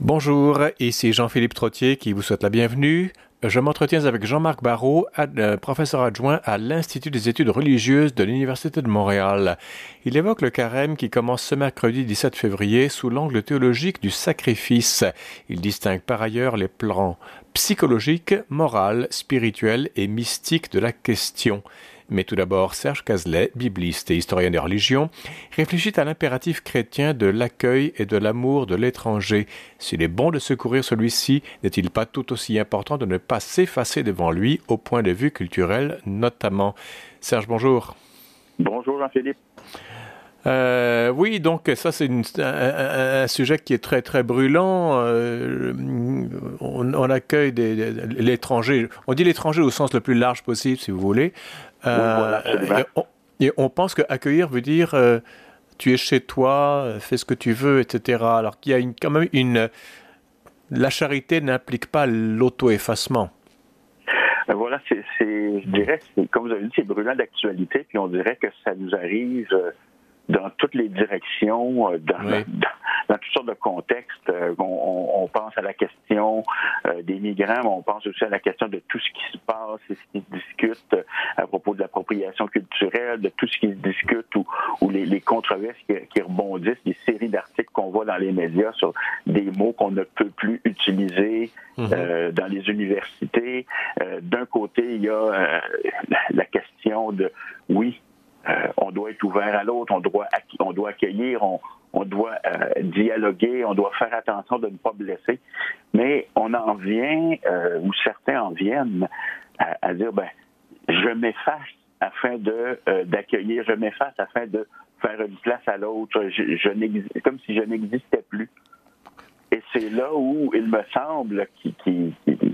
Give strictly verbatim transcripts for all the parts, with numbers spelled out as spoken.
Bonjour, ici Jean-Philippe Trottier qui vous souhaite la bienvenue. Je m'entretiens avec Jean-Marc Barrault, ad, euh, professeur adjoint à l'Institut des études religieuses de l'Université de Montréal. Il évoque le carême qui commence ce mercredi dix-sept février sous l'angle théologique du sacrifice. Il distingue par ailleurs les plans psychologiques, moral, spirituel et mystique de la question. Mais tout d'abord, Serge Cazelet, bibliste et historien des religions, réfléchit à l'impératif chrétien de l'accueil et de l'amour de l'étranger. S'il est bon de secourir celui-ci, n'est-il pas tout aussi important de ne pas s'effacer devant lui, au point de vue culturel notamment? Serge, bonjour. Bonjour Jean-Philippe. Euh, oui, donc ça c'est une, un, un sujet qui est très très brûlant. Euh, on, on accueille des, des, l'étranger. On dit l'étranger au sens le plus large possible, si vous voulez. Euh, oui, voilà, et, on, et on pense que accueillir veut dire euh, tu es chez toi, fais ce que tu veux, et cetera. Alors qu'il y a une, quand même une. La charité n'implique pas l'auto-effacement. Voilà, c'est, c'est, je dirais, c'est, comme vous avez dit, c'est brûlant d'actualité, puis on dirait que ça nous arrive euh, dans toutes les directions, euh, dans, oui. dans, dans toutes sortes de contextes. Euh, on, on, on pense à la question euh, des migrants, mais on pense aussi à la question de tout ce qui se passe et ce qui se discute euh, à propos de l'appropriation culturelle, de tout ce qui se discute ou, ou les, les controverses qui, qui rebondissent, les séries d'articles qu'on voit dans les médias sur des mots qu'on ne peut plus utiliser mm-hmm. euh, dans les universités. Euh, d'un côté, il y a euh, la, la question de, oui, Euh, on doit être ouvert à l'autre, on doit, on doit accueillir, on, on doit euh, dialoguer, on doit faire attention de ne pas blesser. Mais on en vient, euh, ou certains en viennent, à, à dire, ben, je m'efface afin de euh, d'accueillir, je m'efface afin de faire une place à l'autre, je, je n'existe, comme si je n'existais plus. Et c'est là où il me semble qu'il, qu'il, qu'il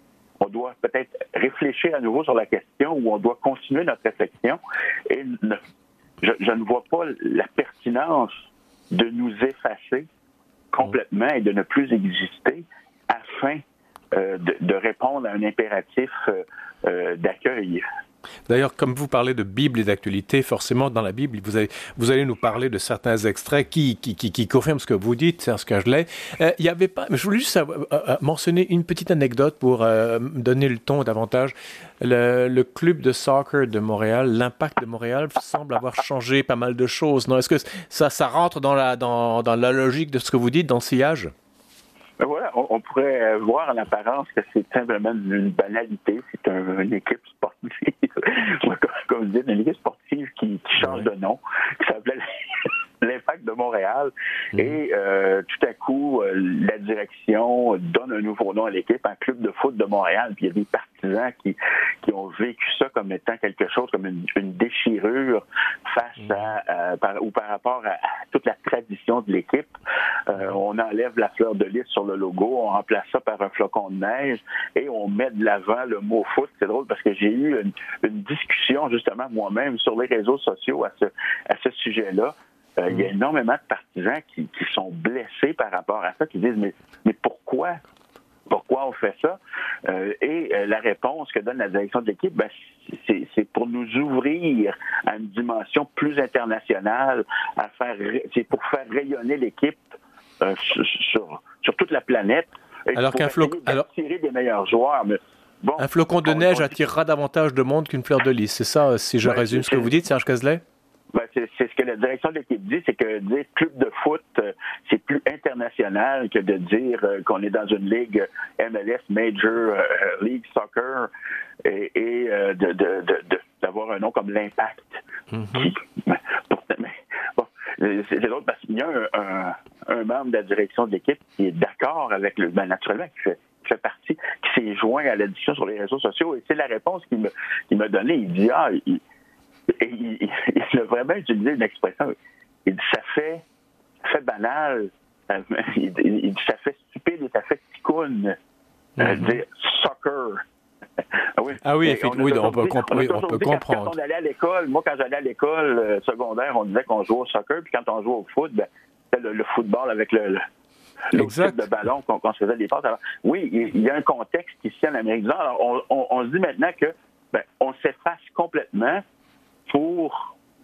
on doit peut-être réfléchir à nouveau sur la question, ou on doit continuer notre réflexion. Et ne, je, je ne vois pas la pertinence de nous effacer complètement et de ne plus exister afin euh, de, de répondre à un impératif euh, euh, d'accueil. D'ailleurs, comme vous parlez de Bible et d'actualité, forcément, dans la Bible, vous allez, vous allez nous parler de certains extraits qui, qui, qui, qui confirment ce que vous dites, Serge Cazelet. Euh, il y avait pas, je voulais juste savoir, euh, mentionner une petite anecdote pour euh, donner le ton davantage. Le, le club de soccer de Montréal, l'Impact de Montréal, semble avoir changé pas mal de choses. Non? Est-ce que ça, ça rentre dans la, dans, dans la logique de ce que vous dites, dans le sillage? Ben voilà, on, on pourrait voir en apparence que c'est simplement une banalité. C'est un, une équipe sportive, comme, comme vous dites, une équipe sportive qui, qui change oui. de nom, qui s'appelait l'Impact de Montréal. Mmh. Et euh, tout à coup, euh, la direction donne un nouveau nom à l'équipe, un club de foot de Montréal. Puis il y a des partisans qui, qui ont vécu ça comme étant quelque chose, comme une, une déchirure face mmh. à, à par, ou par rapport à, à toute la tradition de l'équipe. Euh, on enlève la fleur de lys sur le logo, on remplace ça par un flocon de neige et on met de l'avant le mot foot. C'est drôle parce que j'ai eu une, une discussion justement moi-même sur les réseaux sociaux à ce, à ce sujet-là. Euh, il y a énormément de partisans qui, qui sont blessés par rapport à ça, qui disent mais, mais pourquoi? Pourquoi on fait ça? Euh, et euh, la réponse que donne la direction de l'équipe, ben, c'est, c'est pour nous ouvrir à une dimension plus internationale, à faire, c'est pour faire rayonner l'équipe euh, sur, sur, sur toute la planète. Et alors qu'un flocon, alors attirer des meilleurs joueurs. Mais bon, un flocon de on, neige on, attirera davantage de monde qu'une fleur de lys. C'est ça, si je ben, résume ce que vous dites, Serge Cazelet? Ben, c'est, c'est ce que la direction de l'équipe dit, c'est que dire club de foot, euh, c'est plus international que de dire euh, qu'on est dans une ligue M L S, Major euh, League Soccer, et, et euh, de, de, de, de, d'avoir un nom comme l'Impact. Mm-hmm. Qui, mais, mais, bon, c'est, c'est l'autre parce qu'il y a un, un, un membre de la direction de l'équipe qui est d'accord avec le, ben, naturellement, qui fait, qui fait partie, qui s'est joint à la discussion sur les réseaux sociaux, et c'est la réponse qu'il me, qu'il m'a donnée. Il dit, ah, il, Et il, il, il a vraiment utilisé une expression. Il dit ça fait, ça fait banal, il, il dit ça fait stupide et ça fait ticoune. Mm-hmm. Dire soccer. Ah oui, ah oui, effectivement, oui, on peut, comp- oui, on peut comprendre. Quand on allait à l'école, moi quand j'allais à l'école euh, secondaire, on disait qu'on jouait au soccer, puis quand on jouait au foot, ben, c'était le, le football avec le, le l'autre type de ballon qu'on, qu'on se faisait des passes. Alors, oui, il, il y a un contexte ici en Amérique du Nord. Alors, on, on, on se dit maintenant que ben, on s'efface complètement pour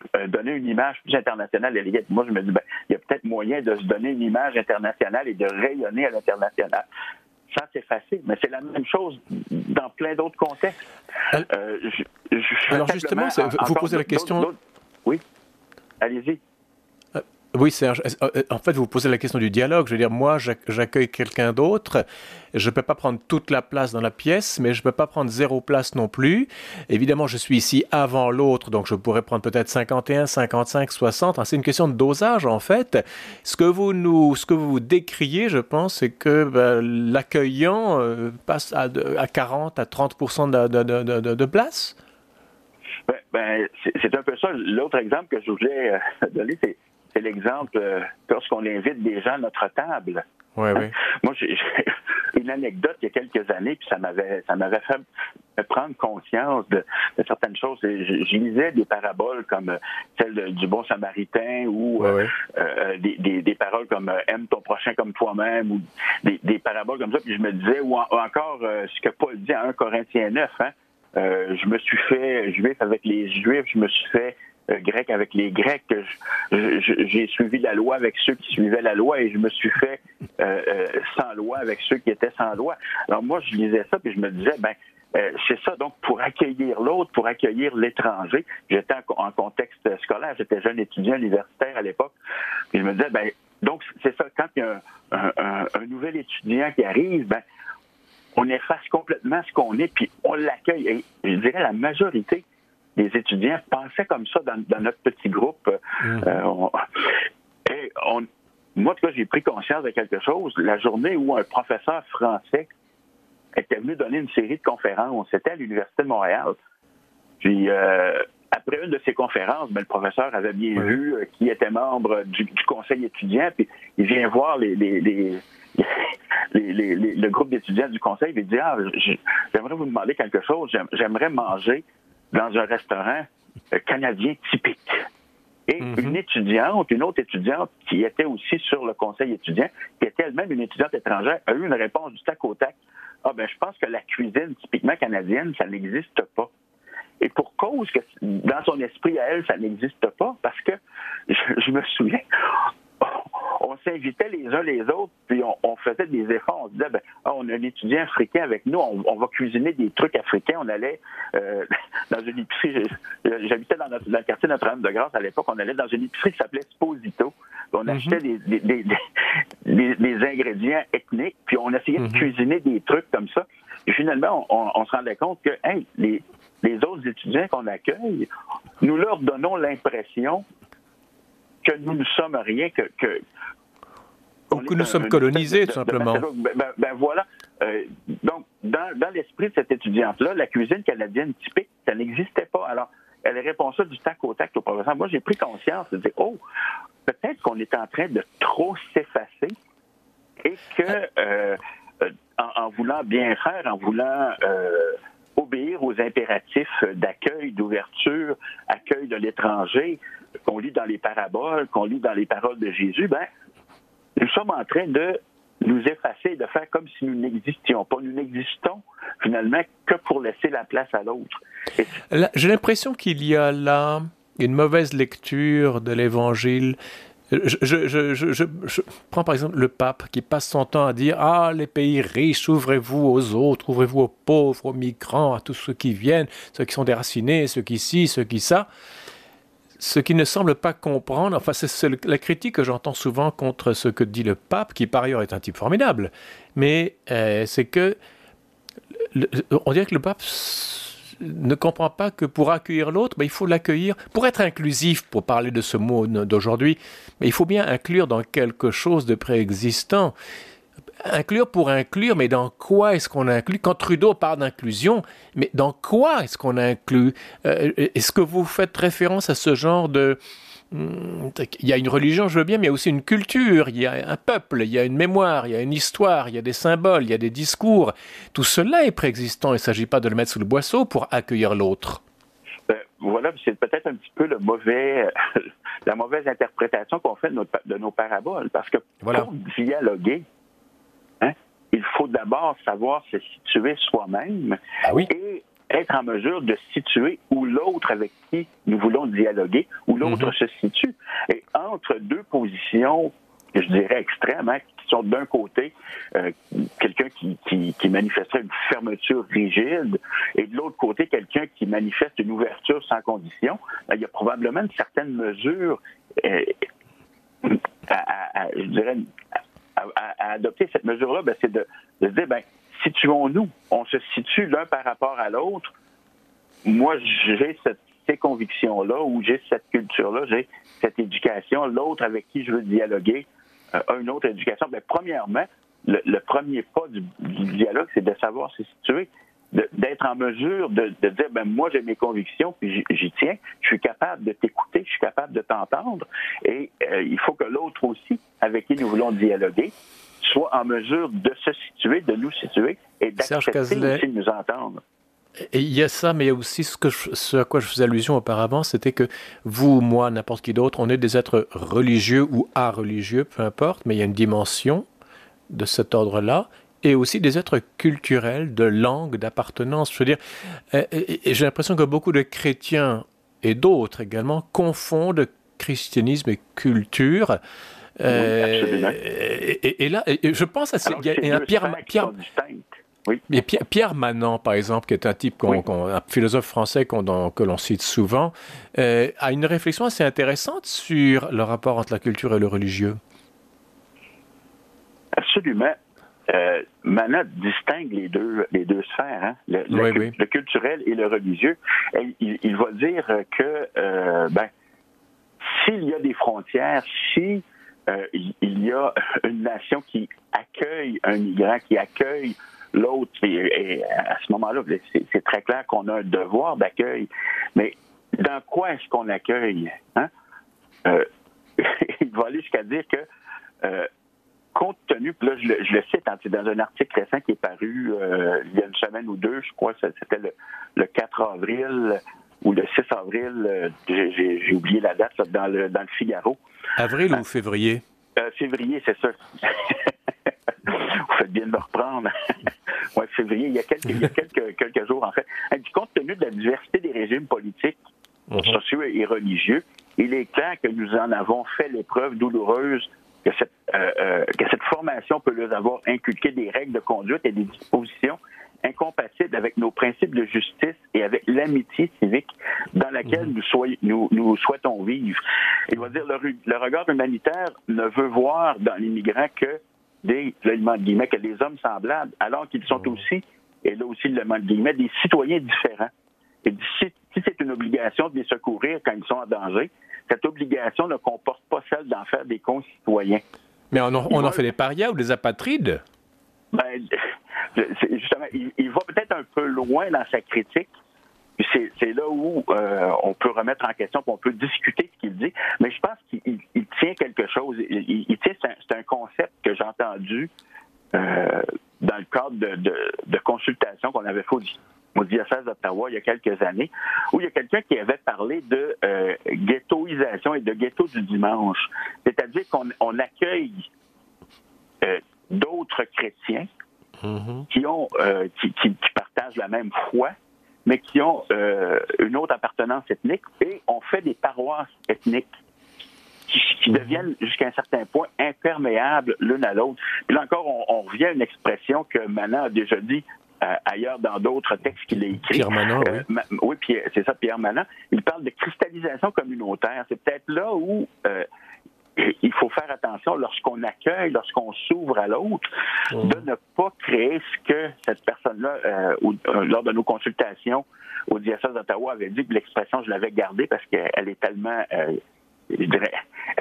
euh, donner une image plus internationale à l'égard. Moi, je me dis, ben, il y a peut-être moyen de se donner une image internationale et de rayonner à l'international. Ça, c'est facile, mais c'est la même chose dans plein d'autres contextes. Euh, je, je, alors justement, en, vous posez la question... D'autres, d'autres, oui, allez-y. Euh, oui, Serge. En fait, vous posez la question du dialogue. Je veux dire, moi, j'accueille quelqu'un d'autre. Je ne peux pas prendre toute la place dans la pièce, mais je ne peux pas prendre zéro place non plus. Évidemment, je suis ici avant l'autre, donc je pourrais prendre peut-être cinquante et un, cinquante-cinq, soixante. C'est une question de dosage, en fait. Ce que vous nous, ce que vous décriez, je pense, c'est que ben, l'accueillant euh, passe à, à quarante à trente pour cent de, de, de, de, de place. Ben, ben c'est, c'est un peu ça. L'autre exemple que je voulais euh, donner, c'est C'est l'exemple euh, lorsqu'on invite des gens à notre table. Oui, oui. Moi, j'ai, j'ai une anecdote il y a quelques années, puis ça m'avait, ça m'avait fait prendre conscience de, de certaines choses. Je, je lisais des paraboles comme celle de, du bon samaritain ou oui, oui. Euh, des, des, des paroles comme euh, aime ton prochain comme toi-même ou des, des paraboles comme ça. Puis je me disais, ou, en, ou encore euh, ce que Paul dit à un Corinthiens neuf, hein, euh, je me suis fait juif avec les juifs, je me suis fait Euh, grec avec les Grecs, je, je, j'ai suivi la loi avec ceux qui suivaient la loi et je me suis fait euh, euh, sans loi avec ceux qui étaient sans loi. Alors moi, je lisais ça puis je me disais, ben euh, c'est ça, donc pour accueillir l'autre, pour accueillir l'étranger, j'étais en, en contexte scolaire, j'étais jeune étudiant universitaire à l'époque, puis je me disais, ben donc c'est ça, quand il y a un, un, un, un nouvel étudiant qui arrive, ben on efface complètement ce qu'on est, puis on l'accueille. Et je dirais la majorité les étudiants pensaient comme ça dans, dans notre petit groupe. Mmh. Euh, on, et on, moi, en tout cas, j'ai pris conscience de quelque chose. La journée où un professeur français était venu donner une série de conférences, c'était à l'Université de Montréal. Puis, euh, après une de ces conférences, ben, le professeur avait bien mmh. vu euh, qui était membre du, du conseil étudiant, puis il vient voir les... les, les Les, les, les, le groupe d'étudiants du conseil, il dit ah, j'aimerais vous demander quelque chose, j'aimerais manger dans un restaurant canadien typique. Et mm-hmm. une étudiante, une autre étudiante qui était aussi sur le conseil étudiant, qui était elle-même une étudiante étrangère, a eu une réponse du tac au tac. Ah ben, je pense que la cuisine typiquement canadienne, ça n'existe pas. Et pour cause que dans son esprit à elle, ça n'existe pas, parce que je, je me souviens, on s'invitait les uns les autres, puis on, on faisait des efforts. On se disait, ben, ah, on a un étudiant africain avec nous, on, on va cuisiner des trucs africains. On allait euh, dans une épicerie, j'habitais dans, notre, dans le quartier Notre-Dame-de-Grâce à l'époque, on allait dans une épicerie qui s'appelait Sposito. On mm-hmm. achetait des, des, des, des, des ingrédients ethniques, puis on essayait mm-hmm. de cuisiner des trucs comme ça. Et finalement, on, on, on se rendait compte que hey, les, les autres étudiants qu'on accueille, nous leur donnons l'impression que nous ne sommes rien, que... que Ou que nous un, sommes colonisés, tout simplement. Ben, ben, ben voilà. Euh, donc, dans, dans l'esprit de cette étudiante-là, la cuisine canadienne typique, ça n'existait pas. Alors, elle répond ça du tac au tac au professeur. Moi, j'ai pris conscience de dire, oh, peut-être qu'on est en train de trop s'effacer et que, euh, en, en voulant bien faire, en voulant... Euh, obéir aux impératifs d'accueil, d'ouverture, accueil de l'étranger, qu'on lit dans les paraboles, qu'on lit dans les paroles de Jésus, ben, nous sommes en train de nous effacer, de faire comme si nous n'existions pas. Nous n'existons finalement que pour laisser la place à l'autre. Et... Là, j'ai l'impression qu'il y a là une mauvaise lecture de l'Évangile. Je, je, je, je, je, je prends par exemple le pape qui passe son temps à dire « Ah, les pays riches, ouvrez-vous aux autres, ouvrez-vous aux pauvres, aux migrants, à tous ceux qui viennent, ceux qui sont déracinés, ceux qui ci, ceux qui ça. » Ce qui ne semble pas comprendre, enfin c'est, c'est la critique que j'entends souvent contre ce que dit le pape, qui par ailleurs est un type formidable, mais euh, c'est que, le, on dirait que le pape ne comprend pas que pour accueillir l'autre, ben, il faut l'accueillir, pour être inclusif, pour parler de ce mot d'aujourd'hui, mais il faut bien inclure dans quelque chose de préexistant. Inclure pour inclure, mais dans quoi est-ce qu'on inclut? Quand Trudeau parle d'inclusion, mais dans quoi est-ce qu'on inclut? euh, Est-ce que vous faites référence à ce genre de... Il y a une religion, je veux bien, mais il y a aussi une culture, il y a un peuple, il y a une mémoire, il y a une histoire, il y a des symboles, il y a des discours. Tout cela est préexistant. Il ne s'agit pas de le mettre sous le boisseau pour accueillir l'autre. Ben, voilà, c'est peut-être un petit peu le mauvais, la mauvaise interprétation qu'on fait de nos, de nos paraboles. Parce que voilà. Pour dialoguer, hein, il faut d'abord savoir se situer soi-même ah oui. et être en mesure de situer où l'autre avec qui nous voulons dialoguer, où l'autre mm-hmm. se situe. Et entre deux positions, je dirais extrêmes, hein, qui sont d'un côté euh, quelqu'un qui, qui, qui manifesterait une fermeture rigide et de l'autre côté quelqu'un qui manifeste une ouverture sans condition, ben, il y a probablement une certaine mesure euh, à, à, à, je dirais, à, à, à adopter cette mesure-là, ben, c'est de, de se dire, ben, situons-nous, on se situe l'un par rapport à l'autre. Moi, j'ai cette, ces convictions-là, ou j'ai cette culture-là, j'ai cette éducation, l'autre avec qui je veux dialoguer euh, a une autre éducation. Bien, premièrement, le, le premier pas du, du dialogue, c'est de savoir se situer, de, d'être en mesure de, de dire, ben moi, j'ai mes convictions, puis j'y, j'y tiens, je suis capable de t'écouter, je suis capable de t'entendre, et euh, il faut que l'autre aussi, avec qui nous voulons dialoguer, soit en mesure de se situer, de nous situer, et d'accepter aussi de nous entendre. Et il y a ça, mais il y a aussi ce, que je, ce à quoi je faisais allusion auparavant, c'était que vous, moi, n'importe qui d'autre, on est des êtres religieux ou areligieux, peu importe, mais il y a une dimension de cet ordre-là, et aussi des êtres culturels, de langue, d'appartenance. Je veux dire, et, et, et j'ai l'impression que beaucoup de chrétiens, et d'autres également, confondent christianisme et culture. Euh, oui, et, et, et là, et je pense à... Alors, il y a, a Pierre... Pierre Oui. Mais Pierre, Pierre Manant, par exemple, qui est un type, qu'on, oui. qu'on, un philosophe français qu'on, dans, que l'on cite souvent, euh, a une réflexion assez intéressante sur le rapport entre la culture et le religieux. Absolument. Euh, Manant distingue les deux, les deux sphères, hein, le, oui, le, oui. le culturel et le religieux. Et il, il va dire que euh, ben, s'il y a des frontières, si euh, il, il y a une nation qui accueille un migrant, qui accueille l'autre, et, et à ce moment-là, c'est, c'est très clair qu'on a un devoir d'accueil. Mais dans quoi est-ce qu'on accueille? Hein? Euh, il va aller jusqu'à dire que, euh, compte tenu, puis là, je le, je le cite, hein, c'est dans un article récent qui est paru euh, il y a une semaine ou deux, je crois, c'était le, le quatre avril ou le six avril, euh, j'ai, j'ai, j'ai oublié la date, là, dans, le, dans le Figaro. Avril hein? ou février? Euh, février, c'est ça. Vous faites bien de me reprendre. Oui, février, il y a quelques, il y a quelques, quelques jours, en fait. Compte tenu de la diversité des régimes politiques, uh-huh. sociaux et religieux, il est clair que nous en avons fait l'épreuve douloureuse que cette, euh, euh, que cette formation peut nous avoir inculqué des règles de conduite et des dispositions incompatibles avec nos principes de justice et avec l'amitié civique dans laquelle uh-huh. nous, soy, nous, nous souhaitons vivre. Il va dire le, le regard humanitaire ne veut voir dans les migrants que des, le guillemets, que des hommes semblables, alors qu'ils sont aussi, et là aussi le guillemets, des citoyens différents. Et si, si c'est une obligation de les secourir quand ils sont en danger, cette obligation ne comporte pas celle d'en faire des concitoyens. Mais on, en, on en fait des parias ou des apatrides? Ben, justement, il, il va peut-être un peu loin dans sa critique. C'est, c'est là où euh, on peut remettre en question, on peut discuter ce qu'il dit, mais je pense qu'il il, il tient quelque chose. Il, il tient, c'est un, c'est un concept que j'ai entendu euh, dans le cadre de, de, de consultations qu'on avait fait au, au diocèse d'Ottawa il y a quelques années, où il y a quelqu'un qui avait parlé de euh, ghettoisation et de ghetto du dimanche. C'est-à-dire qu'on on accueille euh, d'autres chrétiens mm-hmm. qui ont euh, qui, qui, qui partagent la même foi, mais qui ont euh, une autre appartenance ethnique, et on fait des paroisses ethniques qui, qui deviennent jusqu'à un certain point imperméables l'une à l'autre. Puis là encore, on, on revient à une expression que Manant a déjà dit euh, ailleurs dans d'autres textes qu'il a écrits. Pierre Manant, euh, oui. Ma, oui, Pierre, c'est ça, Pierre Manant. Il parle de cristallisation communautaire. C'est peut-être là où euh, il faut faire attention lorsqu'on accueille, lorsqu'on s'ouvre à l'autre, mmh. de ne pas créer ce que cette personne-là, euh, ou, euh, lors de nos consultations au diocèse d'Ottawa, avait dit, que l'expression, je l'avais gardée parce qu'elle est tellement, euh, je dirais,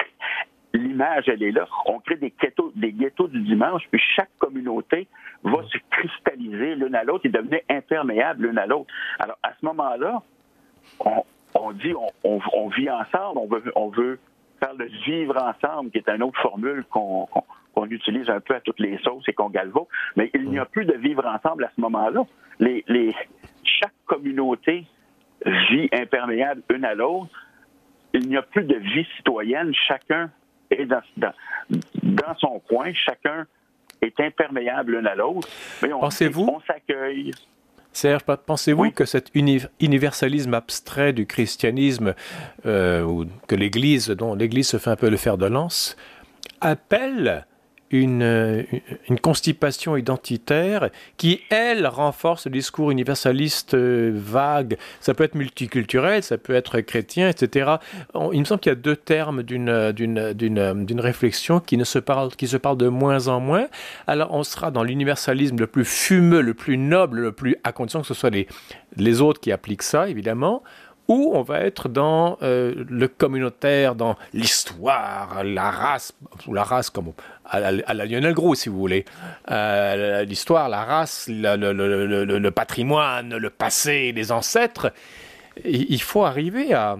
l'image, elle est là. On crée des ghettos, des ghettos du dimanche, puis chaque communauté va se cristalliser l'une à l'autre et devenir imperméable l'une à l'autre. Alors, à ce moment-là, on, on dit, on, on, on vit ensemble, on veut, on veut faire le vivre ensemble, qui est une autre formule qu'on, qu'on, qu'on utilise un peu à toutes les sauces et qu'on galvaude, mais il n'y a plus de vivre ensemble à ce moment-là. Les, les, chaque communauté vit imperméable une à l'autre. Il n'y a plus de vie citoyenne. Chacun est dans, dans, dans son coin. Chacun est imperméable l'un à l'autre. Mais on, Pensez-vous? on s'accueille. Serge, pensez-vous Oui. que cet uni- universalisme abstrait du christianisme, euh, ou que l'Église, dont l'Église se fait un peu le fer de lance, appelle une, une constipation identitaire qui, elle, renforce le discours universaliste euh, vague. Ça peut être multiculturel, ça peut être chrétien, et cetera. On, il me semble qu'il y a deux termes d'une, d'une, d'une, d'une réflexion qui, ne se parlent, qui se parlent de moins en moins. Alors on sera dans l'universalisme le plus fumeux, le plus noble, le plus, à condition que ce soit les, les autres qui appliquent ça, évidemment, ou on va être dans euh, le communautaire, dans l'histoire, la race, ou la race comme à la, à la Lionel Gros, si vous voulez. Euh, l'histoire, la race, le, le, le, le, le patrimoine, le passé, les ancêtres. Il faut arriver à,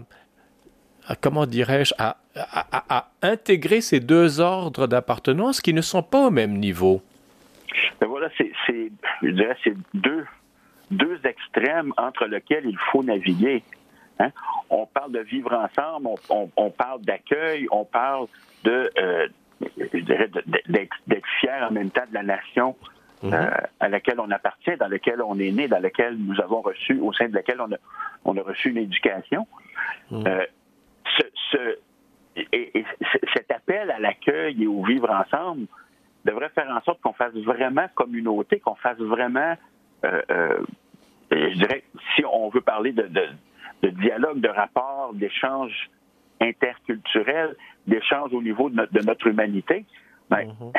à comment dirais-je, à, à, à, à intégrer ces deux ordres d'appartenance qui ne sont pas au même niveau. Ben voilà, c'est, c'est, je dirais, c'est deux, deux extrêmes entre lesquels il faut naviguer. Hein? On parle de vivre ensemble, on, on, on parle d'accueil, on parle de, euh, je dirais, de, d'être, d'être fier en même temps de la nation mm-hmm. euh, à laquelle on appartient, dans laquelle on est né, dans laquelle nous avons reçu, au sein de laquelle on a, on a reçu une éducation. Mm-hmm. Euh, ce, ce, et, et cet appel à l'accueil et au vivre ensemble devrait faire en sorte qu'on fasse vraiment communauté, qu'on fasse vraiment, euh, euh, je dirais, si on veut parler de, de de dialogue, de rapport, d'échange interculturel, d'échange au niveau de notre, de notre humanité, ben, mm-hmm.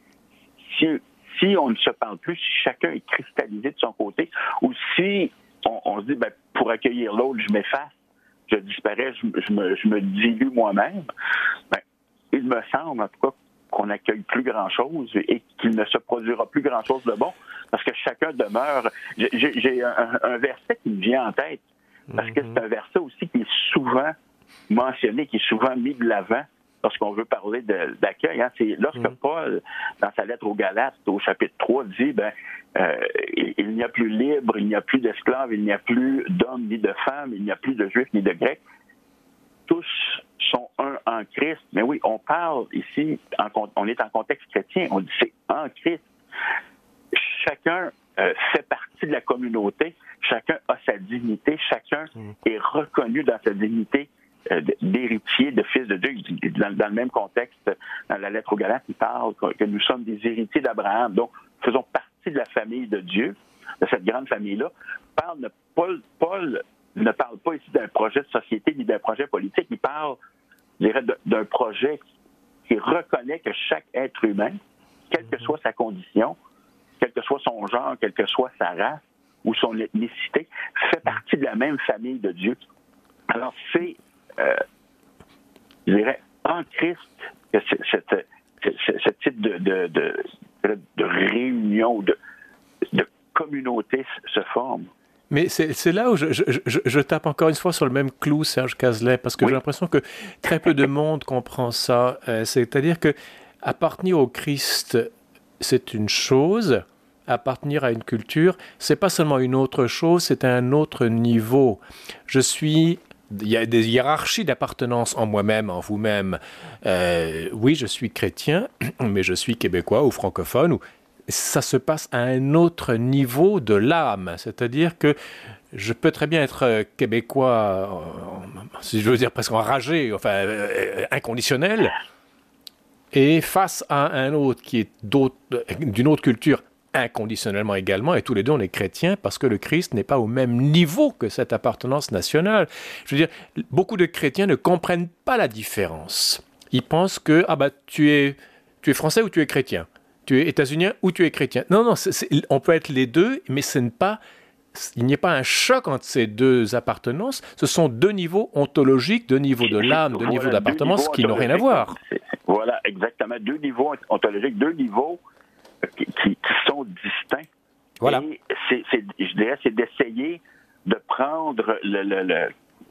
si, si on ne se parle plus, si chacun est cristallisé de son côté, ou si on, on se dit, ben, pour accueillir l'autre, je m'efface, je disparais, je, je, me, je me dilue moi-même, ben, il me semble, en tout cas, qu'on n'accueille plus grand-chose et qu'il ne se produira plus grand-chose de bon, parce que chacun demeure... J'ai, j'ai un, un verset qui me vient en tête, parce que c'est un verset aussi qui est souvent mentionné, qui est souvent mis de l'avant lorsqu'on veut parler de, d'accueil. Hein. C'est lorsque mm. Paul, dans sa lettre aux Galates, au chapitre trois, dit ben, euh, il, il n'y a plus libre, il n'y a plus d'esclaves, il n'y a plus d'hommes ni de femmes, il n'y a plus de juifs ni de grecs. Tous sont un en Christ. Mais oui, on parle ici, en, on est en contexte chrétien, on dit c'est en Christ. Chacun euh, fait partie de la communauté. Chacun a sa dignité, chacun mmh. est reconnu dans sa dignité euh, d'héritier, de fils de Dieu. Dans, dans le même contexte, dans la lettre aux Galates, il parle que nous sommes des héritiers d'Abraham. Donc, faisons partie de la famille de Dieu, de cette grande famille-là. Parle, Paul, Paul ne parle pas ici d'un projet de société ni d'un projet politique. Il parle, je dirais, d'un projet qui reconnaît que chaque être humain, quelle que soit sa condition, quel que soit son genre, quelle que soit sa race, ou son ethnicité, fait partie de la même famille de Dieu. Alors, c'est, euh, je dirais, en Christ que cette, ce type de, de, de, de réunion, de, de communauté se forme. Mais c'est, c'est là où je, je, je, je tape encore une fois sur le même clou, Serge Cazelet, parce que oui. j'ai l'impression que très peu de monde comprend ça. Euh, c'est-à-dire que appartenir au Christ, c'est une chose. Appartenir à une culture, c'est pas seulement une autre chose, c'est un autre niveau. Je suis... Il y a des hiérarchies d'appartenance en moi-même, en vous-même. Euh, oui, je suis chrétien, mais je suis québécois ou francophone. Ou... Ça se passe à un autre niveau de l'âme. C'est-à-dire que je peux très bien être québécois, si je veux dire presque enragé, enfin euh, inconditionnel, et face à un autre qui est d'autre, d'une autre culture, inconditionnellement également, et tous les deux on est chrétiens parce que le Christ n'est pas au même niveau que cette appartenance nationale. Je veux dire, beaucoup de chrétiens ne comprennent pas la différence. Ils pensent que ah bah tu es tu es français ou tu es chrétien, tu es états-unien ou tu es chrétien. Non non, c'est, c'est, on peut être les deux, mais ce n'est pas il n'y a pas un choc entre ces deux appartenances. Ce sont deux niveaux ontologiques, deux niveaux de l'âme, deux voilà, niveaux d'appartenance qui n'ont rien à voir. Voilà, exactement, deux niveaux ontologiques, deux niveaux Qui, qui sont distincts. Voilà. Et c'est, c'est, je dirais, c'est d'essayer de prendre le, le, le,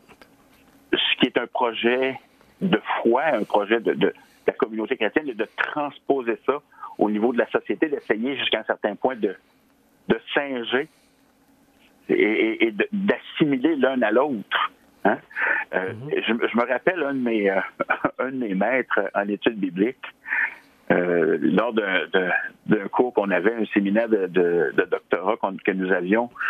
ce qui est un projet de foi, un projet de, de, de la communauté chrétienne, et de transposer ça au niveau de la société, d'essayer jusqu'à un certain point de, de singer et, et, et de, d'assimiler l'un à l'autre. Hein? Euh, mm-hmm. je, je me rappelle un de mes, euh, un de mes maîtres en études bibliques, Euh, lors d'un, d'un, d'un cours qu'on avait, un séminaire de, de, de doctorat que nous avions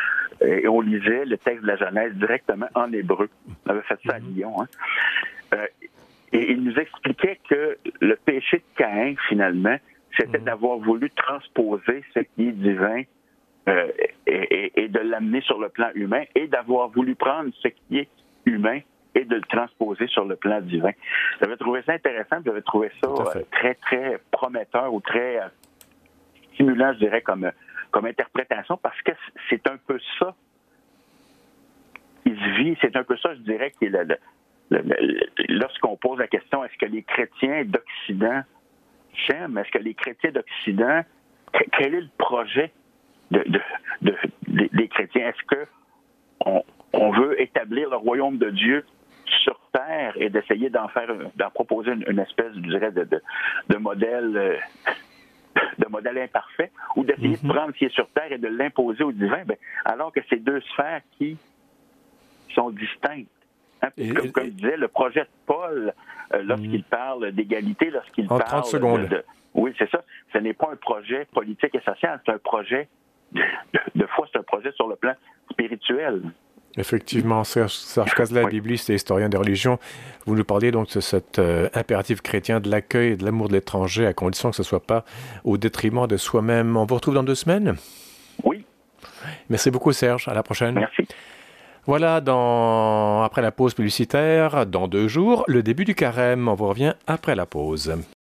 et on lisait le texte de la Genèse directement en hébreu. On avait fait ça à Lyon. Hein. Euh, et il nous expliquait que le péché de Caïn, finalement, c'était mmh. d'avoir voulu transposer ce qui est divin euh, et, et, et de l'amener sur le plan humain et d'avoir voulu prendre ce qui est humain et de le transposer sur le plan divin. J'avais trouvé ça intéressant, j'avais trouvé ça euh, très, très prometteur ou très euh, stimulant, je dirais, comme, comme interprétation, parce que c'est un peu ça qui se vit, c'est un peu ça, je dirais, qui est le, le, le, le, lorsqu'on pose la question, est-ce que les chrétiens d'Occident s'aiment? Est-ce que les chrétiens d'Occident, quel est le projet de, de, de, de, des chrétiens? Est-ce que on, on veut établir le royaume de Dieu sur terre et d'essayer d'en faire, d'en proposer une, une espèce, je dirais, de, de, de modèle, de modèle imparfait, ou d'essayer mm-hmm. de prendre ce qui est sur terre et de l'imposer au divin, ben, alors que c'est deux sphères qui sont distinctes. Hein? Et, comme, et, comme je disais, le projet de Paul, euh, lorsqu'il mm. parle d'égalité, lorsqu'il en parle trente secondes. De, de, oui, c'est ça. Ce n'est pas un projet politique et social, c'est un projet de, de foi, c'est un projet sur le plan spirituel. Effectivement, Serge Casla, oui. bibliste et historien de religion, vous nous parlez donc de cet euh, impératif chrétien de l'accueil et de l'amour de l'étranger, à condition que ce ne soit pas au détriment de soi-même. On vous retrouve dans deux semaines? Oui. Merci beaucoup, Serge. À la prochaine. Merci. Voilà, dans... après la pause publicitaire, dans deux jours, le début du carême. On vous revient après la pause.